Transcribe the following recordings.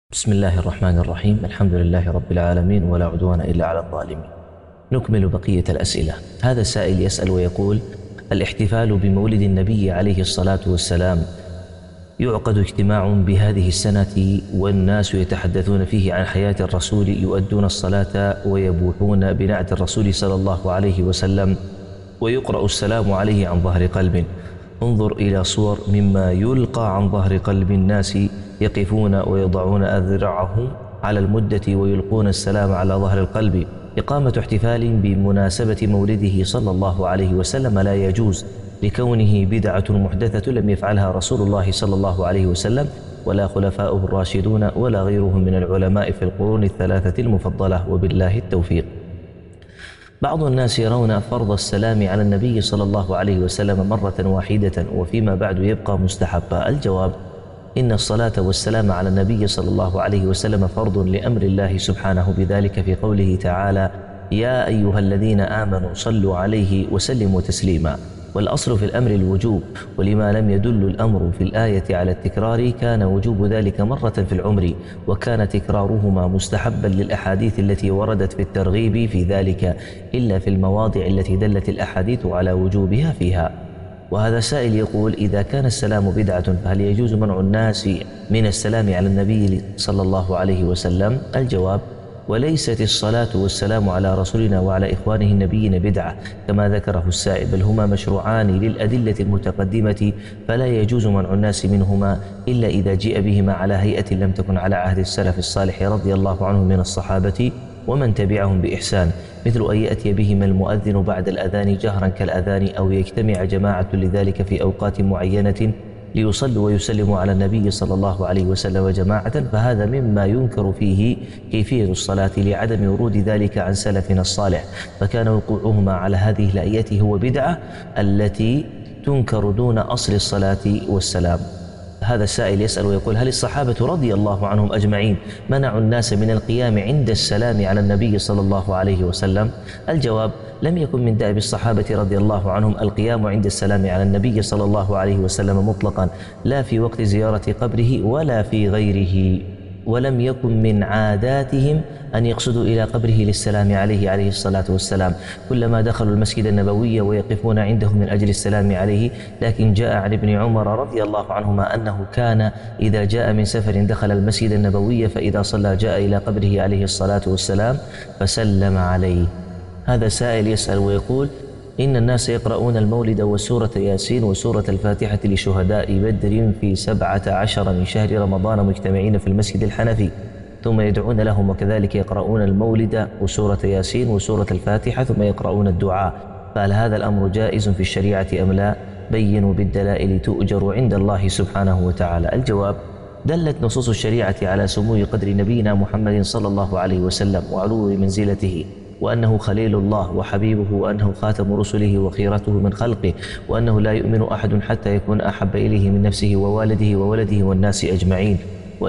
بسم الله الرحمن الرحيم. الحمد لله رب العالمين ولا عدوان إلا على الظالمين. نكمل بقية الأسئلة. هذا السائل يسأل ويقول: الاحتفال بمولد النبي عليه الصلاة والسلام يعقد اجتماع بهذه السنة والناس يتحدثون فيه عن حياة الرسول، يؤدون الصلاة ويبوحون بنعت الرسول صلى الله عليه وسلم، ويقرأ السلام عليه عن ظهر قلب. انظر إلى صور مما يلقى عن ظهر قلب الناس يقفون ويضعون أذرعهم على المدة ويلقون السلام على ظهر القلب. إقامة احتفال بمناسبة مولده صلى الله عليه وسلم لا يجوز، لكونه بدعة محدثة لم يفعلها رسول الله صلى الله عليه وسلم ولا خلفاؤه الراشدون ولا غيرهم من العلماء في القرون الثلاثة المفضلة، وبالله التوفيق. بعض الناس يرون فرض السلام على النبي صلى الله عليه وسلم مرة واحدة وفيما بعد يبقى مستحبا. الجواب: إن الصلاة والسلام على النبي صلى الله عليه وسلم فرض لأمر الله سبحانه بذلك في قوله تعالى: يا أيها الذين آمنوا صلوا عليه وسلموا تسليما. والأصل في الأمر الوجوب، ولما لم يدل الأمر في الآية على التكرار كان وجوب ذلك مرة في العمر، وكان تكرارهما مستحبا للأحاديث التي وردت في الترغيب في ذلك، إلا في المواضع التي دلت الأحاديث على وجوبها فيها. وهذا سائل يقول: إذا كان السلام بدعة فهل يجوز منع الناس من السلام على النبي صلى الله عليه وسلم؟ الجواب: وليست الصلاة والسلام على رسولنا وعلى إخوانه النبيين بدعة كما ذكره السائل، بل هما مشروعان للأدلة المتقدمة، فلا يجوز منع الناس منهما إلا إذا جيء بهما على هيئة لم تكن على عهد السلف الصالح رضي الله عنهم من الصحابة ومن تبعهم بإحسان، مثل أن يأتي بهما المؤذن بعد الأذان جهرا كالأذان، أو يجتمع جماعة لذلك في أوقات معينة ليصلوا ويسلموا على النبي صلى الله عليه وسلم جماعة، فهذا مما ينكر فيه كيفية الصلاة لعدم ورود ذلك عن سلفنا الصالح، فكان وقوعهما على هذه الهيئة هو بدعة التي تنكر دون أصل الصلاة والسلام. هذا السائل يسأل ويقول: هل الصحابة رضي الله عنهم أجمعين منعوا الناس من القيام عند السلام على النبي صلى الله عليه وسلم؟ الجواب: لم يكن من دأب الصحابة رضي الله عنهم القيام عند السلام على النبي صلى الله عليه وسلم مطلقا، لا في وقت زيارة قبره ولا في غيره، ولم يكن من عاداتهم أن يقصدوا إلى قبره للسلام عليه الصلاة والسلام كلما دخلوا المسجد النبوي ويقفون عنده من أجل السلام عليه. لكن جاء عن ابن عمر رضي الله عنهما أنه كان إذا جاء من سفر دخل المسجد النبوي، فإذا صلى جاء إلى قبره عليه الصلاة والسلام فسلم عليه. هذا سائل يسأل ويقول: إن الناس يقرؤون المولد وسورة ياسين وسورة الفاتحة لشهداء بدر في 17 من شهر رمضان مجتمعين في المسجد الحنفي، ثم يدعون لهم، وكذلك يقرؤون المولد وسورة ياسين وسورة الفاتحة ثم يقرؤون الدعاء، فهل هذا الأمر جائز في الشريعة أم لا؟ بينوا بالدلائل تؤجر عند الله سبحانه وتعالى. الجواب: دلت نصوص الشريعة على سمو قدر نبينا محمد صلى الله عليه وسلم وعلو منزلته، وأنه خليل الله وحبيبه، وأنه خاتم رسله وخيرته من خلقه، وأنه لا يؤمن أحد حتى يكون أحب إليه من نفسه ووالده وولده والناس أجمعين،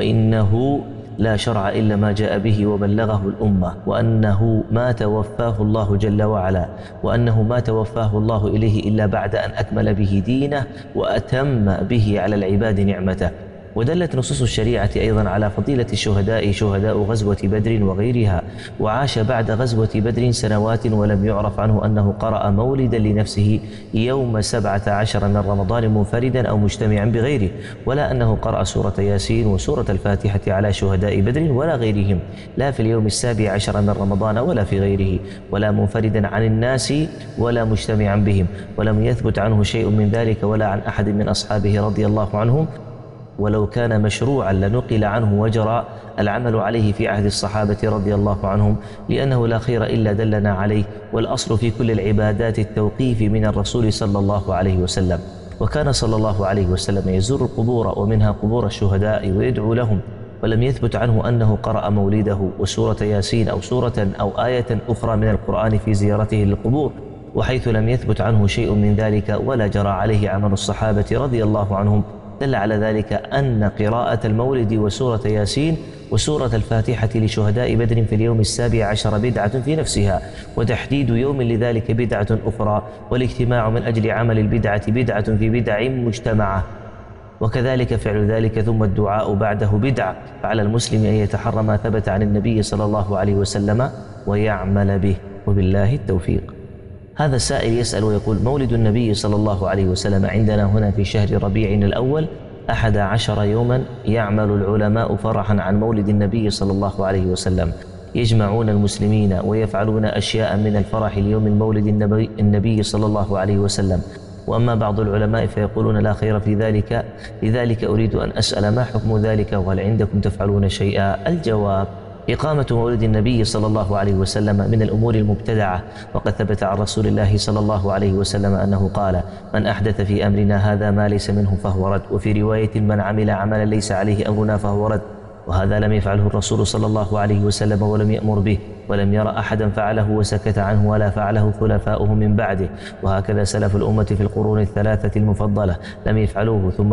وإنه لا شرع إلا ما جاء به وبلغه الأمة، وأنه ما توفاه الله جل وعلا، وأنه ما توفاه الله إليه إلا بعد أن أكمل به دينه وأتم به على العباد نعمته. ودلت نصوص الشريعة أيضا على فضيلة الشهداء، شهداء غزوة بدر وغيرها، وعاش بعد غزوة بدر سنوات ولم يعرف عنه أنه قرأ مولدا لنفسه يوم 17 من رمضان منفردا أو مجتمعا بغيره، ولا أنه قرأ سورة ياسين وسورة الفاتحة على شهداء بدر ولا غيرهم، لا في اليوم 17 من رمضان ولا في غيره، ولا منفردا عن الناس ولا مجتمعا بهم، ولم يثبت عنه شيء من ذلك ولا عن أحد من أصحابه رضي الله عنهم، ولو كان مشروعا لنقل عنه وجرى العمل عليه في عهد الصحابة رضي الله عنهم، لأنه لا خير إلا دلنا عليه، والأصل في كل العبادات التوقيف من الرسول صلى الله عليه وسلم. وكان صلى الله عليه وسلم يزور القبور ومنها قبور الشهداء ويدعو لهم، ولم يثبت عنه أنه قرأ مولده وسورة ياسين أو سورة أو آية أخرى من القرآن في زيارته للقبور، وحيث لم يثبت عنه شيء من ذلك ولا جرى عليه عمل الصحابة رضي الله عنهم، دل على ذلك أن قراءة المولد وسورة ياسين وسورة الفاتحة لشهداء بدر في اليوم 17 بدعة في نفسها، وتحديد يوم لذلك بدعة أخرى، والاجتماع من أجل عمل البدعة بدعة في بدع مجتمعة. وكذلك فعل ذلك ثم الدعاء بعده بدعة، فعلى المسلم أن يتحرى ما ثبت عن النبي صلى الله عليه وسلم ويعمل به، وبالله التوفيق. هذا السائل يسأل ويقول: مولد النبي صلى الله عليه وسلم عندنا هنا في شهر ربيع الأول 11 يوما، يعمل العلماء فرحا عن مولد النبي صلى الله عليه وسلم، يجمعون المسلمين ويفعلون أشياء من الفرح ليوم المولد النبي صلى الله عليه وسلم. وأما بعض العلماء فيقولون لا خير في ذلك، لذلك أريد أن أسأل ما حكم ذلك، وهل عندكم تفعلون شيئا؟ الجواب: إقامة مولد النبي صلى الله عليه وسلم من الأمور المبتدعة، وقد ثبت عن رسول الله صلى الله عليه وسلم أنه قال: من أحدث في أمرنا هذا ما ليس منه فهو رد، وفي رواية: من عمل عملا ليس عليه أمرنا فهو رد. وهذا لم يفعله الرسول صلى الله عليه وسلم ولم يأمر به، ولم يرى أحدا فعله وسكت عنه ولا فعله خلفاؤه من بعده، وهكذا سلف الأمة في القرون الثلاثة المفضلة لم يفعلوه ثم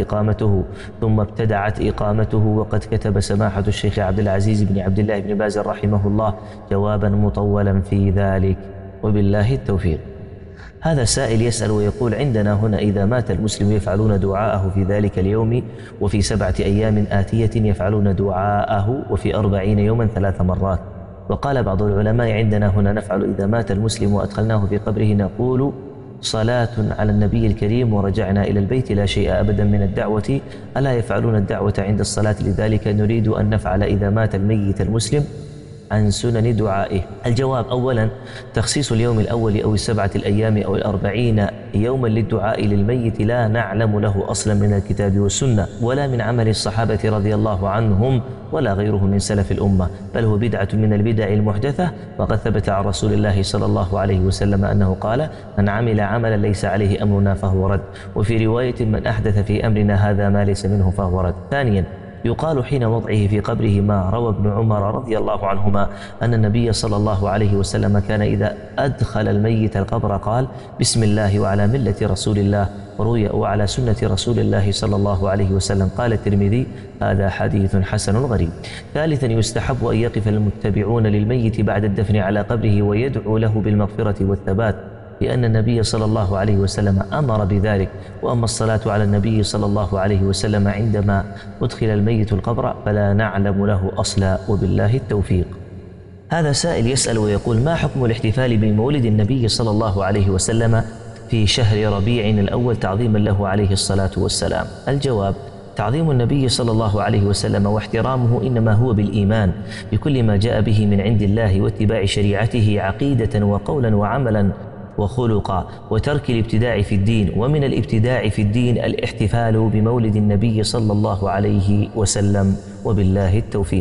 ابتدعت إقامته. وقد كتب سماحة الشيخ عبد العزيز بن عبد الله بن باز رحمه الله جوابا مطولا في ذلك، وبالله التوفيق. هذا سائل يسأل ويقول: عندنا هنا إذا مات المسلم يفعلون دعاءه في ذلك اليوم، وفي 7 أيام آتية يفعلون دعاءه، وفي 40 يوما 3 مرات. وقال بعض العلماء: عندنا هنا نفعل إذا مات المسلم وأدخلناه في قبره نقول صلاة على النبي الكريم ورجعنا إلى البيت، لا شيء أبدا من الدعوة. ألا يفعلون الدعوة عند الصلاة؟ لذلك نريد أن نفعل إذا مات الميت المسلم عن سنن دعائه. الجواب: أولا، تخصيص اليوم الأول أو 7 الأيام أو 40 يوما للدعاء للميت لا نعلم له أصلا من الكتاب والسنة، ولا من عمل الصحابة رضي الله عنهم ولا غيره من سلف الأمة، بل هو بدعة من البدع المحدثة. وقد ثبت عن رسول الله صلى الله عليه وسلم أنه قال: من عمل عملا ليس عليه أمرنا فهو رد، وفي رواية: من أحدث في أمرنا هذا ما ليس منه فهو رد. ثانيا، يقال حين وضعه في قبره ما روى ابن عمر رضي الله عنهما أن النبي صلى الله عليه وسلم كان إذا أدخل الميت القبر قال: بسم الله وعلى ملة رسول الله، وعلى سنة رسول الله صلى الله عليه وسلم. قال الترمذي: هذا حديث حسن غريب. ثالثا، يستحب أن يقف المتبعون للميت بعد الدفن على قبره ويدعو له بالمغفرة والثبات، لأن النبي صلى الله عليه وسلم أمر بذلك. وأما الصلاة على النبي صلى الله عليه وسلم عندما أدخل الميت القبر فلا نعلم له أصلا، وبالله التوفيق. هذا سائل يسأل ويقول: ما حكم الاحتفال بمولد النبي صلى الله عليه وسلم في شهر ربيع الأول تعظيما له عليه الصلاة والسلام؟ الجواب: تعظيم النبي صلى الله عليه وسلم واحترامه إنما هو بالإيمان بكل ما جاء به من عند الله، واتباع شريعته عقيدة وقولا وعملا وخلقا، وترك الابتداع في الدين. ومن الابتداع في الدين الاحتفال بمولد النبي صلى الله عليه وسلم، وبالله التوفيق.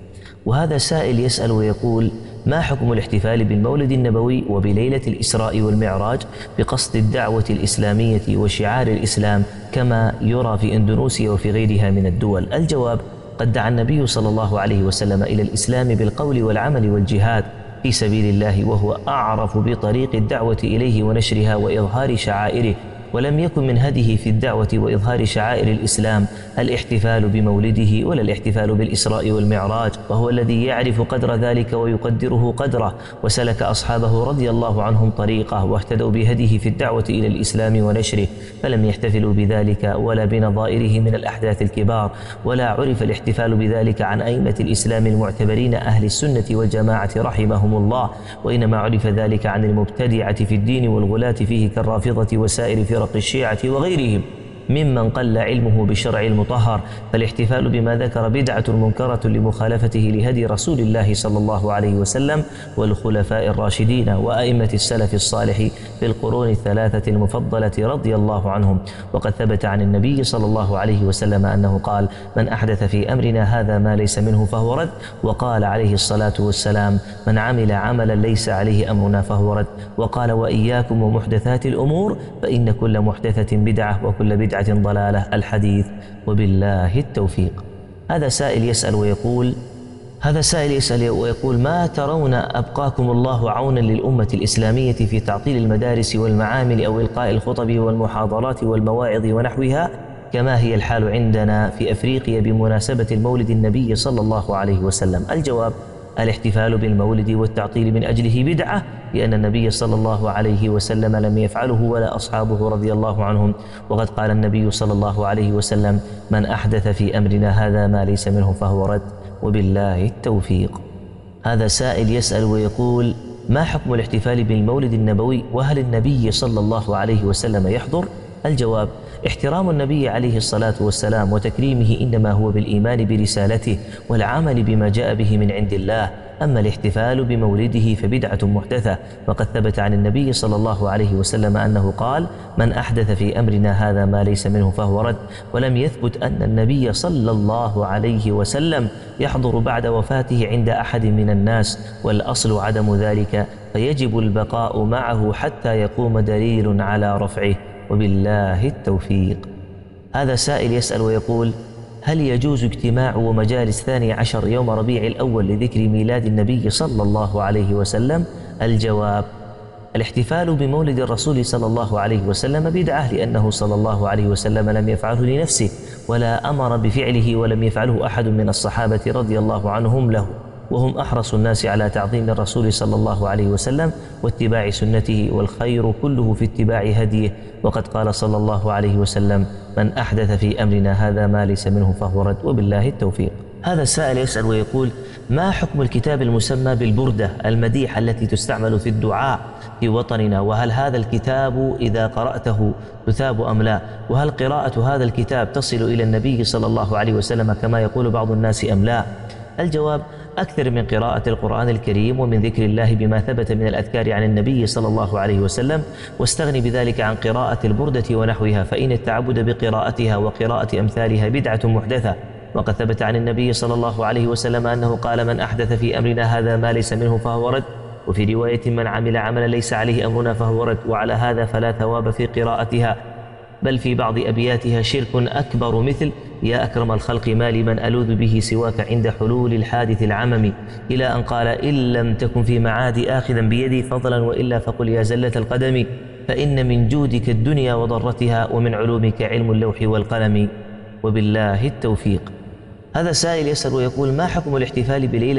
وهذا سائل يسأل ويقول: ما حكم الاحتفال بالمولد النبوي وبليلة الإسراء والمعراج بقصد الدعوة الإسلامية وشعار الإسلام كما يرى في إندونيسيا وفي غيرها من الدول؟ الجواب: قد دعا النبي صلى الله عليه وسلم إلى الإسلام بالقول والعمل والجهاد في سبيل الله، وهو أعرف بطريق الدعوة إليه ونشرها وإظهار شعائره، ولم يكن من هديه في الدعوة وإظهار شعائر الإسلام الاحتفال بمولده ولا الاحتفال بالإسراء والمعراج، وهو الذي يعرف قدر ذلك ويقدره قدره، وسلك أصحابه رضي الله عنهم طريقه واهتدوا بهديه في الدعوة إلى الإسلام ونشره، فلم يحتفلوا بذلك ولا بنظائره من الأحداث الكبار، ولا عرف الاحتفال بذلك عن أئمة الإسلام المعتبرين أهل السنة والجماعة رحمهم الله، وإنما عرف ذلك عن المبتدعة في الدين والغلاة فيه كالرافضة وسائر فرق الشيعة وغيرهم ممن قل علمه بالشرع المطهر. فالاحتفال بما ذكر بدعة منكرة لمخالفته لهدي رسول الله صلى الله عليه وسلم والخلفاء الراشدين وأئمة السلف الصالح في القرون الثلاثة المفضلة رضي الله عنهم. وقد ثبت عن النبي صلى الله عليه وسلم أنه قال: من أحدث في أمرنا هذا ما ليس منه فهو رد. وقال عليه الصلاة والسلام: من عمل عملا ليس عليه أمرنا فهو رد. وقال: وإياكم ومحدثات الأمور فإن كل محدثة بدعة وكل بدعة ضلالة. الحديث، وبالله التوفيق. هذا سائل يسأل ويقول: ما ترون أبقاكم الله عونا للأمة الإسلامية في تعطيل المدارس والمعامل أو إلقاء الخطب والمحاضرات والمواعظ ونحوها، كما هي الحال عندنا في أفريقيا بمناسبة المولد النبي صلى الله عليه وسلم؟ الجواب: الاحتفال بالمولد والتعطيل من أجله بدعة، لأن النبي صلى الله عليه وسلم لم يفعله ولا أصحابه رضي الله عنهم. وقد قال النبي صلى الله عليه وسلم: من أحدث في أمرنا هذا ما ليس منه فهو رد، وبالله التوفيق. هذا سائل يسأل ويقول: ما حكم الاحتفال بالمولد النبوي، وهل النبي صلى الله عليه وسلم يحضر؟ الجواب: احترام النبي عليه الصلاة والسلام وتكريمه إنما هو بالإيمان برسالته والعمل بما جاء به من عند الله. أما الاحتفال بمولده فبدعة محدثة، وقد ثبت عن النبي صلى الله عليه وسلم أنه قال: من أحدث في أمرنا هذا ما ليس منه فهو رد. ولم يثبت أن النبي صلى الله عليه وسلم يحضر بعد وفاته عند أحد من الناس، والأصل عدم ذلك، فيجب البقاء معه حتى يقوم دليل على رفعه، وبالله التوفيق. هذا سائل يسأل ويقول: هل يجوز اجتماع ومجالس 12 يوم ربيع الأول لذكر ميلاد النبي صلى الله عليه وسلم؟ الجواب: الاحتفال بمولد الرسول صلى الله عليه وسلم بدعة، لأنه صلى الله عليه وسلم لم يفعله لنفسه ولا أمر بفعله، ولم يفعله أحد من الصحابة رضي الله عنهم له، وهم أحرص الناس على تعظيم الرسول صلى الله عليه وسلم واتباع سنته، والخير كله في اتباع هديه. وقد قال صلى الله عليه وسلم: من أحدث في أمرنا هذا ما ليس منه فهو رد، وبالله التوفيق. هذا السائل يسأل ويقول: ما حكم الكتاب المسمى بالبردة المديحة التي تستعمل في الدعاء في وطننا، وهل هذا الكتاب إذا قرأته تثاب أم لا؟ وهل قراءة هذا الكتاب تصل إلى النبي صلى الله عليه وسلم كما يقول بعض الناس أم لا؟ الجواب: أكثر من قراءة القرآن الكريم ومن ذكر الله بما ثبت من الأذكار عن النبي صلى الله عليه وسلم، واستغني بذلك عن قراءة البردة ونحوها، فإن التعبد بقراءتها وقراءة أمثالها بدعة محدثة. وقد ثبت عن النبي صلى الله عليه وسلم أنه قال: من أحدث في أمرنا هذا ما ليس منه فهو رد، وفي رواية: من عمل عملا ليس عليه أمرنا فهو رد. وعلى هذا فلا ثواب في قراءتها، بل في بعض أبياتها شرك أكبر، مثل: يا أكرم الخلق ما لمن ألوذ به سواك عند حلول الحادث العمم، إلى أن قال: إن لم تكن في معادي آخذا بيدي فضلا، وإلا فقل يا زلة القدم، فإن من جودك الدنيا وضرتها، ومن علومك علم اللوح والقلم، وبالله التوفيق. هذا سائل يسأل ويقول: ما حكم الاحتفال بليلة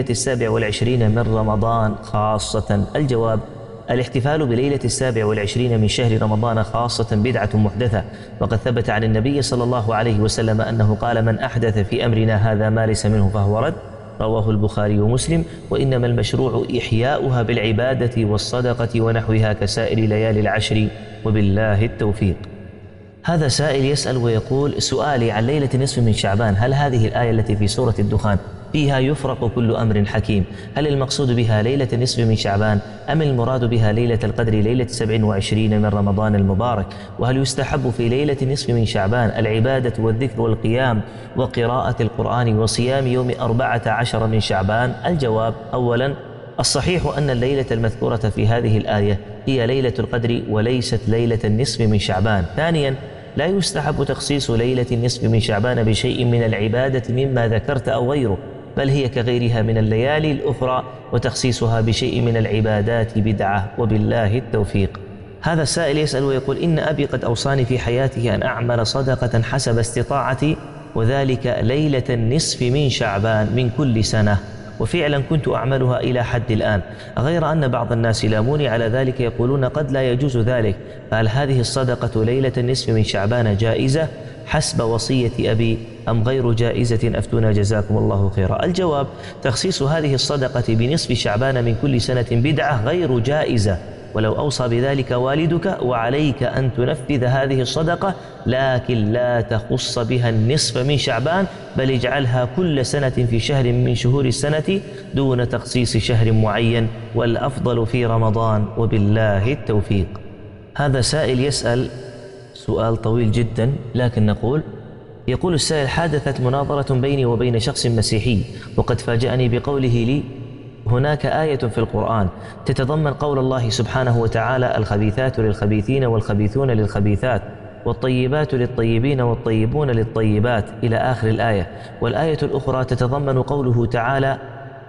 27 من رمضان خاصة؟ الجواب: الاحتفال بليلة 27 من شهر رمضان خاصة بدعة محدثة، وقد ثبت عن النبي صلى الله عليه وسلم أنه قال: من أحدث في أمرنا هذا ما ليس منه فهو رد، رواه البخاري ومسلم. وإنما المشروع إحياؤها بالعبادة والصدقة ونحوها كسائر ليالي العشر، وبالله التوفيق. هذا سائل يسأل ويقول: سؤالي عن ليلة نصف من شعبان، هل هذه الآية التي في سورة الدخان فيها يفرق كل أمر حكيم، هل المقصود بها ليلة نصف من شعبان، أم المراد بها ليلة القدر ليلة 27 من رمضان المبارك؟ وهل يستحب في ليلة نصف من شعبان العبادة والذكر والقيام وقراءة القرآن وصيام يوم 14 من شعبان؟ الجواب: أولا، الصحيح أن الليلة المذكورة في هذه الآية هي ليلة القدر وليست ليلة النصف من شعبان. ثانيا، لا يستحب تخصيص ليلة النصف من شعبان بشيء من العبادة مما ذكرت أو غيره، بل هي كغيرها من الليالي الأخرى، وتخصيصها بشيء من العبادات بدعة، وبالله التوفيق. هذا السائل يسأل ويقول: إن أبي قد أوصاني في حياته أن أعمل صدقة حسب استطاعتي، وذلك ليلة النصف من شعبان من كل سنة، وفعلا كنت أعملها إلى حد الآن، غير أن بعض الناس لاموني على ذلك يقولون قد لا يجوز ذلك، فهل هذه الصدقة ليلة النصف من شعبان جائزة حسب وصية أبي أم غير جائزة؟ أفتونا جزاكم الله خيرا. الجواب: تخصيص هذه الصدقة بنصف شعبان من كل سنة بدعة غير جائزة، ولو أوصى بذلك والدك وعليك أن تنفذ هذه الصدقة، لكن لا تخص بها النصف من شعبان، بل اجعلها كل سنة في شهر من شهور السنة دون تخصيص شهر معين، والأفضل في رمضان، وبالله التوفيق. هذا سائل يسأل سؤال طويل جدا، لكن يقول السائل: حدثت مناظرة بيني وبين شخص مسيحي، وقد فاجأني بقوله لي: هناك آية في القرآن تتضمن قول الله سبحانه وتعالى: الخبيثات للخبيثين والخبيثون للخبيثات والطيبات للطيبين والطيبون للطيبات، إلى آخر الآية. والآية الأخرى تتضمن قوله تعالى: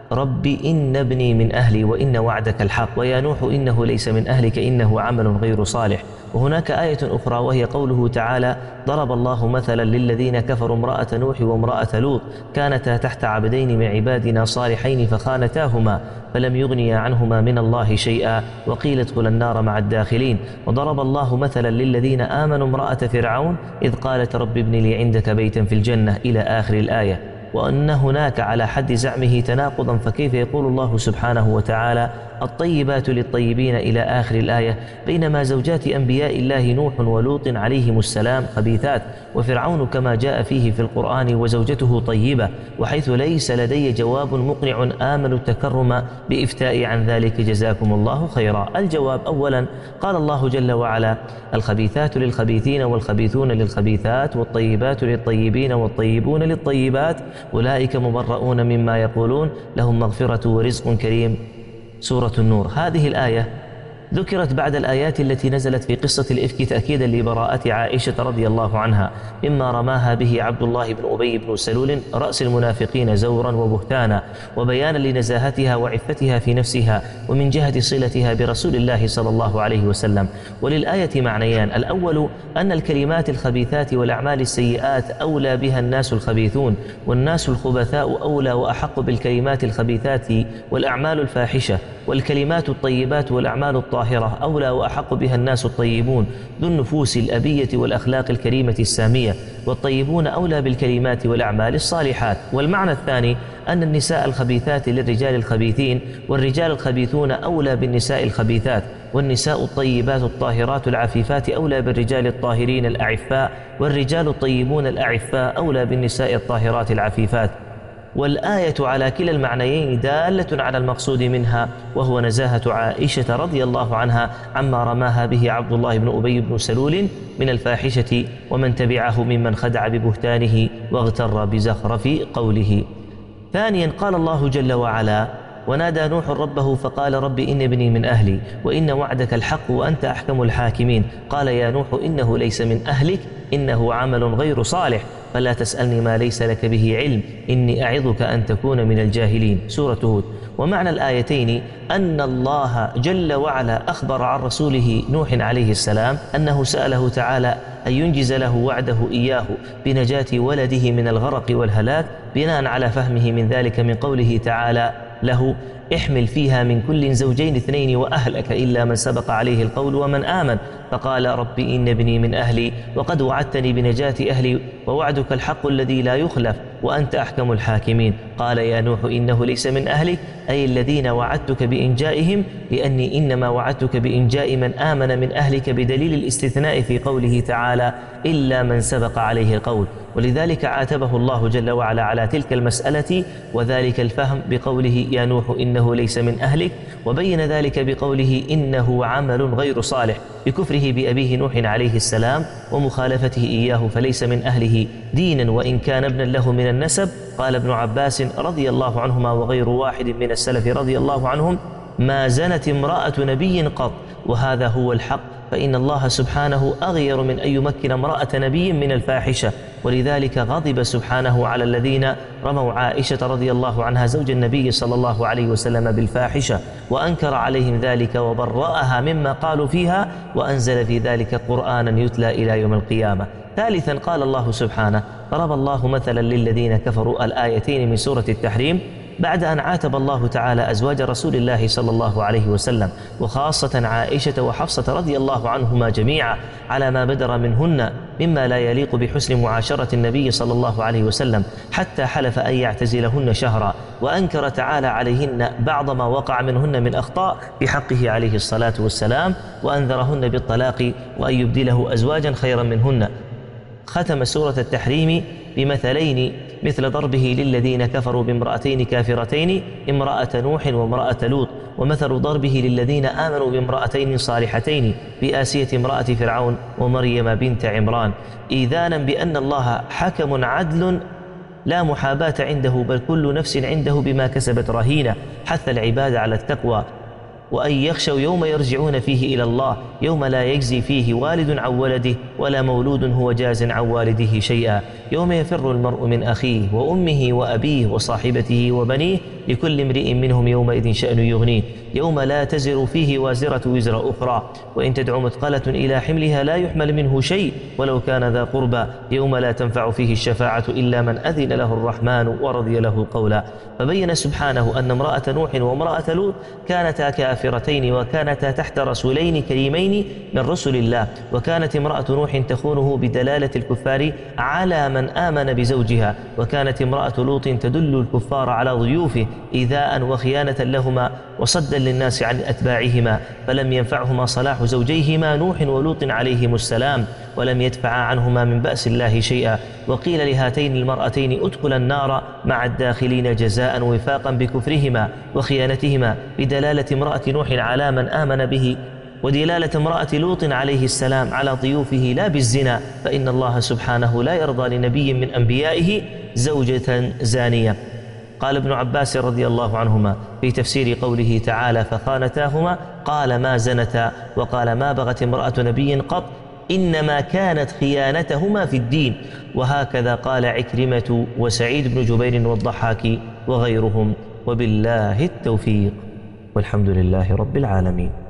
رب إن ابني من أهلي وإن وعدك الحق، ويا نوح إنه ليس من أهلك إنه عمل غير صالح. وهناك آية أخرى وهي قوله تعالى: ضرب الله مثلا للذين كفروا امرأة نوح وامرأة لوط كانتا تحت عبدين من عبادنا صالحين فخانتاهما فلم يغنيا عنهما من الله شيئا وقيل ادخلا النار مع الداخلين. وضرب الله مثلا للذين آمنوا امرأة فرعون إذ قالت رب ابن لي عندك بيتا في الجنة إلى آخر الآية. وأن هناك على حد زعمه تناقضا، فكيف يقول الله سبحانه وتعالى: الطيبات للطيبين إلى آخر الآية، بينما زوجات أنبياء الله نوح ولوط عليهم السلام خبيثات، وفرعون كما جاء فيه في القرآن وزوجته طيبة، وحيث ليس لدي جواب مقنع آمل التكرم بإفتاء عن ذلك جزاكم الله خيرا. الجواب: أولا، قال الله جل وعلا: الخبيثات للخبيثين والخبيثون للخبيثات والطيبات للطيبين والطيبون للطيبات أولئك مبرؤون مما يقولون لهم مغفرة ورزق كريم. سورة النور. هذه الآية ذكرت بعد الآيات التي نزلت في قصة الإفك تأكيدا لبراءة عائشة رضي الله عنها مما رماها به عبد الله بن أبي بن سلول رأس المنافقين زورا وبهتانا، وبيانا لنزاهتها وعفتها في نفسها ومن جهة صلتها برسول الله صلى الله عليه وسلم. وللآية معنيان: الأول أن الكلمات الخبيثات والأعمال السيئات أولى بها الناس الخبيثون، والناس الخبثاء أولى وأحق بالكلمات الخبيثات والأعمال الفاحشة، والكلمات الطيبات والأعمال الطاهرة أولى وأحق بها الناس الطيبون ذو النفوس الأبية والأخلاق الكريمة السامية، والطيبون أولى بالكلمات والأعمال الصالحات. والمعنى الثاني أن النساء الخبيثات للرجال الخبيثين، والرجال الخبيثون أولى بالنساء الخبيثات، والنساء الطيبات الطاهرات العفيفات أولى بالرجال الطاهرين الأعفاء، والرجال الطيبون الأعفاء أولى بالنساء الطاهرات العفيفات. والآية على كلا المعنيين دالة على المقصود منها، وهو نزاهة عائشة رضي الله عنها عما رماها به عبد الله بن أبي بن سلول من الفاحشة ومن تبعه ممن خدع ببهتانه واغتر بزخرف قوله. ثانيا، قال الله جل وعلا: ونادى نوح ربه فقال رب إن ابني من أهلي وإن وعدك الحق وأنت أحكم الحاكمين. قال يا نوح إنه ليس من أهلك إنه عمل غير صالح فلا تسألني ما ليس لك به علم إني أعظك أن تكون من الجاهلين. سورة هود. ومعنى الآيتين أن الله جل وعلا أخبر عن رسوله نوح عليه السلام أنه سأله تعالى أن ينجز له وعده إياه بنجاة ولده من الغرق والهلاك بناء على فهمه من ذلك من قوله تعالى له: احمل فيها من كل زوجين اثنين وأهلك إلا من سبق عليه القول ومن آمن. فقال رب إن ابني من أهلي وقد وعدتني بنجاة أهلي ووعدك الحق الذي لا يخلف وأنت أحكم الحاكمين. قال يا نوح إنه ليس من أهلك أي الذين وعدتك بإنجائهم، لأني إنما وعدتك بإنجاء من آمن من أهلك بدليل الاستثناء في قوله تعالى إلا من سبق عليه القول. ولذلك عاتبه الله جل وعلا على تلك المسألة وذلك الفهم بقوله يا نوح إنه ليس من أهلك، وبين ذلك بقوله إنه عمل غير صالح بكفره بأبيه نوح عليه السلام ومخالفته إياه فليس من أهله دينا وإن كان ابنا له من النسب. قال ابن عباس رضي الله عنهما وغير واحد من السلف رضي الله عنهم: ما زنت امرأة نبي قط، وهذا هو الحق، فإن الله سبحانه أغير من أن يمكن امرأة نبي من الفاحشة. ولذلك غضب سبحانه على الذين رموا عائشة رضي الله عنها زوج النبي صلى الله عليه وسلم بالفاحشة وأنكر عليهم ذلك وبرأها مما قالوا فيها، وأنزل في ذلك قرآنا يتلى إلى يوم القيامة. ثالثا، قال الله سبحانه: ضرب الله مثلا للذين كفروا، الآيتين من سورة التحريم، بعد أن عاتب الله تعالى أزواج رسول الله صلى الله عليه وسلم وخاصة عائشة وحفصة رضي الله عنهما جميعا على ما بدر منهن مما لا يليق بحسن معاشرة النبي صلى الله عليه وسلم، حتى حلف أن يعتزلهن شهرا، وأنكر تعالى عليهن بعض ما وقع منهن من أخطاء بحقه عليه الصلاة والسلام، وأنذرهن بالطلاق وأن يبدله أزواجا خيرا منهن. ختم سورة التحريم بمثلين مثل ضربه للذين كفروا بامرأتين كافرتين، امرأة نوح وامرأة لوط، ومثل ضربه للذين آمنوا بامرأتين صالحتين بآسية امرأة فرعون ومريم بنت عمران، إيذانا بأن الله حكم عدل لا محاباة عنده، بل كل نفس عنده بما كسبت رهينة. حث العباد على التقوى وأن يخشوا يوم يرجعون فيه إلى الله، يوم لا يجزي فيه والد عن ولده ولا مولود هو جاز عن والده شيئا، يوم يفر المرء من أخيه وأمه وأبيه وصاحبته وبنيه لكل امرئ منهم يومئذ شأن يغنيه، يوم لا تزر فيه وازرة وزر أخرى، وإن تدع مثقلة إلى حملها لا يحمل منه شيء ولو كان ذا قربى، يوم لا تنفع فيه الشفاعة إلا من أذن له الرحمن ورضي له قولا. فبين سبحانه أن امرأة نوح وامرأة لوط كانتا كافرتين وكانتا تحت رسولين كريمين من رسل الله، وكانت امرأة نوح تخونه بدلالة الكفار على من آمن بزوجها، وكانت امرأة لوط تدل الكفار على ضيوفه إيذاء وخيانة لهما وصدا للناس عن أتباعهما، فلم ينفعهما صلاح زوجيهما نوح ولوط عليهم السلام، ولم يدفعا عنهما من بأس الله شيئا. وقيل لهاتين المرأتين ادخلا النار مع الداخلين جزاء وفاقا بكفرهما وخيانتهما، بدلالة امرأة نوح على من آمن به، ودلالة امرأة لوط عليه السلام على ضيوفه لا بالزنا، فإن الله سبحانه لا يرضى لنبي من أنبيائه زوجة زانية. قال ابن عباس رضي الله عنهما في تفسير قوله تعالى فخانتاهما قال ما زنتا، وقال ما بغت امرأة نبي قط، إنما كانت خيانتهما في الدين. وهكذا قال عكرمة وسعيد بن جبير والضحاك وغيرهم، وبالله التوفيق، والحمد لله رب العالمين.